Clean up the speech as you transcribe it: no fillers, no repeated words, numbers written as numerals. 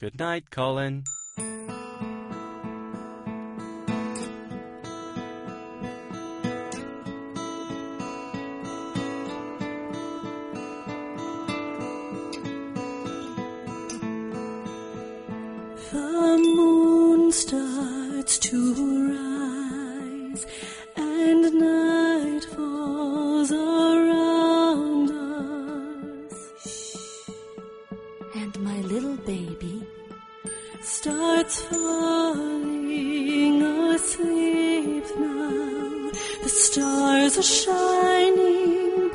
Good night, Colin. The moon starts to rise, and night falls around us. And my little baby starts falling asleep now. The stars are shining